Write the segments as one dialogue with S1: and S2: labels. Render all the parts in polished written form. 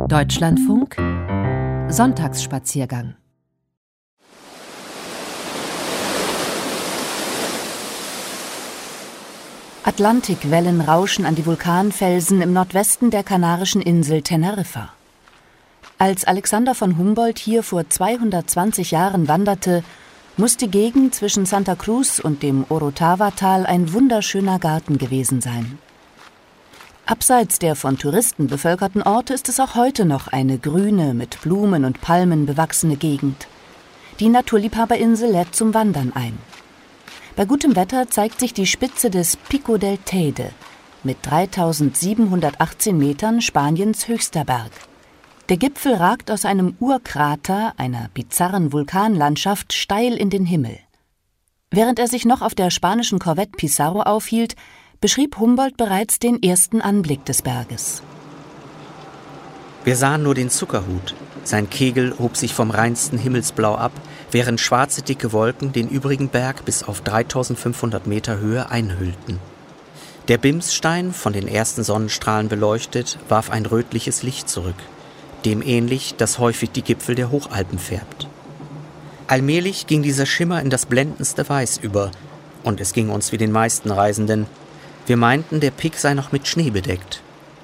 S1: Deutschlandfunk Sonntagsspaziergang. Atlantikwellen rauschen an die Vulkanfelsen im Nordwesten der kanarischen Insel Teneriffa. Als Alexander von Humboldt hier vor 220 Jahren wanderte, muss die Gegend zwischen Santa Cruz und dem Orotava-Tal ein wunderschöner Garten gewesen sein. Abseits der von Touristen bevölkerten Orte ist es auch heute noch eine grüne, mit Blumen und Palmen bewachsene Gegend. Die Naturliebhaberinsel lädt zum Wandern ein. Bei gutem Wetter zeigt sich die Spitze des Pico del Teide mit 3718 Metern Spaniens höchster Berg. Der Gipfel ragt aus einem Urkrater, einer bizarren Vulkanlandschaft, steil in den Himmel. Während er sich noch auf der spanischen Korvette Pizarro aufhielt, beschrieb Humboldt bereits den ersten Anblick des Berges.
S2: Wir sahen nur den Zuckerhut. Sein Kegel hob sich vom reinsten Himmelsblau ab, während schwarze dicke Wolken den übrigen Berg bis auf 3500 Meter Höhe einhüllten. Der Bimsstein, von den ersten Sonnenstrahlen beleuchtet, warf ein rötliches Licht zurück, dem ähnlich, das häufig die Gipfel der Hochalpen färbt. Allmählich ging dieser Schimmer in das blendendste Weiß über, und es ging uns wie den meisten Reisenden. Wir meinten, der Pic sei noch mit Schnee bedeckt.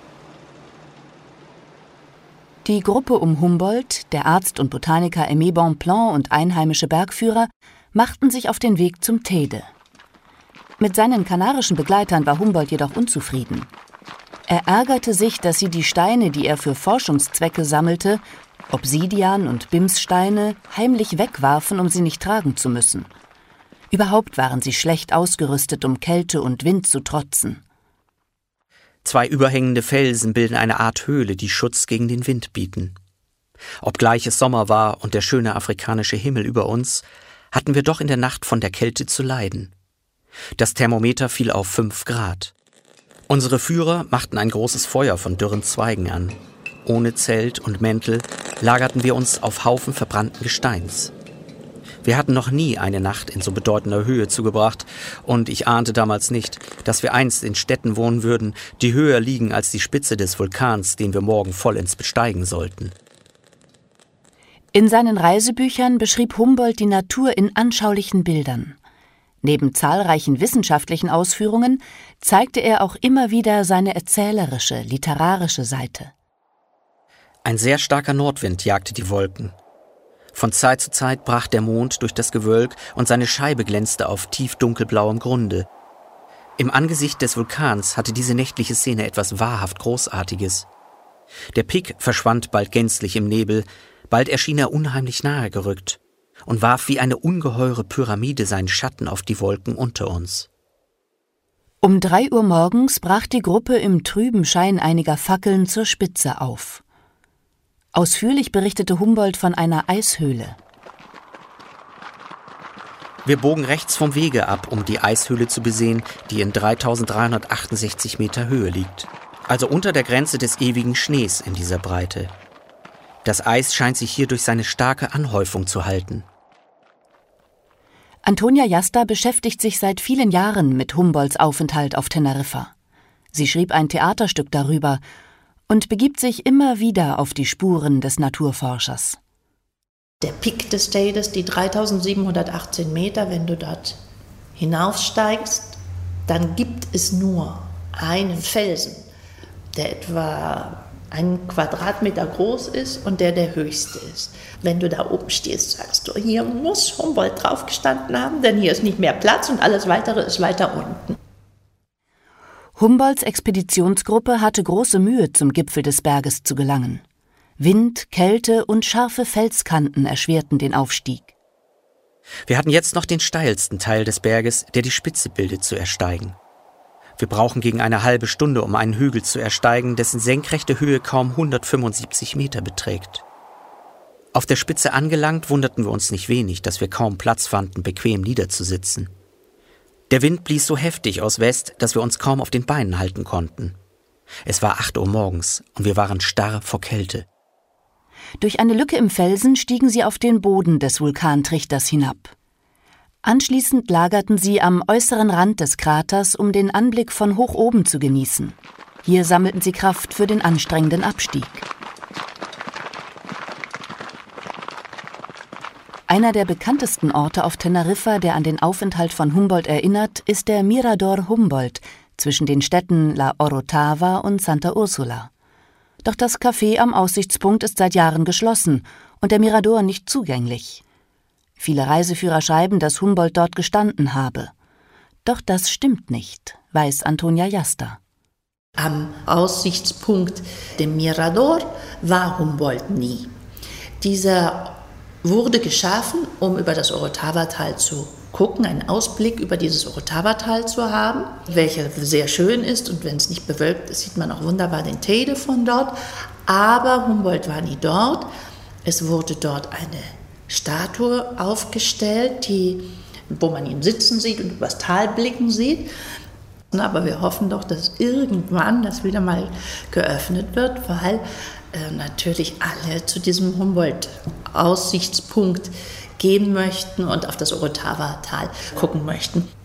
S1: Die Gruppe um Humboldt, der Arzt und Botaniker Aimé Bonpland und einheimische Bergführer machten sich auf den Weg zum Teide. Mit seinen kanarischen Begleitern war Humboldt jedoch unzufrieden. Er ärgerte sich, dass sie die Steine, die er für Forschungszwecke sammelte, Obsidian und Bimssteine, heimlich wegwarfen, um sie nicht tragen zu müssen. Überhaupt waren sie schlecht ausgerüstet, um Kälte und Wind zu trotzen.
S2: 2 überhängende Felsen bilden eine Art Höhle, die Schutz gegen den Wind bieten. Obgleich es Sommer war und der schöne afrikanische Himmel über uns, hatten wir doch in der Nacht von der Kälte zu leiden. Das Thermometer fiel auf 5 Grad. Unsere Führer machten ein großes Feuer von dürren Zweigen an. Ohne Zelt und Mäntel lagerten wir uns auf Haufen verbrannten Gesteins. Wir hatten noch nie eine Nacht in so bedeutender Höhe zugebracht, und ich ahnte damals nicht, dass wir einst in Städten wohnen würden, die höher liegen als die Spitze des Vulkans, den wir morgen vollends besteigen sollten.
S1: In seinen Reisebüchern beschrieb Humboldt die Natur in anschaulichen Bildern. Neben zahlreichen wissenschaftlichen Ausführungen zeigte er auch immer wieder seine erzählerische, literarische Seite.
S2: Ein sehr starker Nordwind jagte die Wolken. Von Zeit zu Zeit brach der Mond durch das Gewölk und seine Scheibe glänzte auf tief dunkelblauem Grunde. Im Angesicht des Vulkans hatte diese nächtliche Szene etwas wahrhaft Großartiges. Der Pic verschwand bald gänzlich im Nebel, bald erschien er unheimlich nahe gerückt und warf wie eine ungeheure Pyramide seinen Schatten auf die Wolken unter uns.
S1: Um 3 Uhr morgens brach die Gruppe im trüben Schein einiger Fackeln zur Spitze auf. Ausführlich berichtete Humboldt von einer Eishöhle.
S2: Wir bogen rechts vom Wege ab, um die Eishöhle zu besehen, die in 3368 Meter Höhe liegt. Also unter der Grenze des ewigen Schnees in dieser Breite. Das Eis scheint sich hier durch seine starke Anhäufung zu halten.
S1: Antonia Jasta beschäftigt sich seit vielen Jahren mit Humboldts Aufenthalt auf Teneriffa. Sie schrieb ein Theaterstück darüber und begibt sich immer wieder auf die Spuren des Naturforschers.
S3: Der Pic des Teides, die 3718 Meter, wenn du dort hinaufsteigst, dann gibt es nur einen Felsen, der etwa 1 Quadratmeter groß ist und der höchste ist. Wenn du da oben stehst, sagst du, hier muss Humboldt drauf gestanden haben, denn hier ist nicht mehr Platz und alles Weitere ist weiter unten.
S1: Humboldts Expeditionsgruppe hatte große Mühe, zum Gipfel des Berges zu gelangen. Wind, Kälte und scharfe Felskanten erschwerten den Aufstieg.
S2: Wir hatten jetzt noch den steilsten Teil des Berges, der die Spitze bildet, zu ersteigen. Wir brauchen gegen eine halbe Stunde, um einen Hügel zu ersteigen, dessen senkrechte Höhe kaum 175 Meter beträgt. Auf der Spitze angelangt, wunderten wir uns nicht wenig, dass wir kaum Platz fanden, bequem niederzusitzen. Der Wind blies so heftig aus West, dass wir uns kaum auf den Beinen halten konnten. Es war 8 Uhr morgens und wir waren starr vor Kälte.
S1: Durch eine Lücke im Felsen stiegen sie auf den Boden des Vulkantrichters hinab. Anschließend lagerten sie am äußeren Rand des Kraters, um den Anblick von hoch oben zu genießen. Hier sammelten sie Kraft für den anstrengenden Abstieg. Einer der bekanntesten Orte auf Teneriffa, der an den Aufenthalt von Humboldt erinnert, ist der Mirador Humboldt zwischen den Städten La Orotava und Santa Ursula. Doch das Café am Aussichtspunkt ist seit Jahren geschlossen und der Mirador nicht zugänglich. Viele Reiseführer schreiben, dass Humboldt dort gestanden habe. Doch das stimmt nicht, weiß Antonia Jasta.
S3: Am Aussichtspunkt dem Mirador war Humboldt nie. Dieser wurde geschaffen, um über das Orotava-Tal zu gucken, einen Ausblick über dieses Orotava-Tal zu haben, welcher sehr schön ist, und wenn es nicht bewölkt ist, sieht man auch wunderbar den Teide von dort. Aber Humboldt war nie dort. Es wurde dort eine Statue aufgestellt, wo man ihn sitzen sieht und übers Tal blicken sieht. Aber wir hoffen doch, dass irgendwann das wieder mal geöffnet wird, weil natürlich alle zu diesem Humboldt-Aussichtspunkt gehen möchten und auf das Orotava-Tal gucken möchten.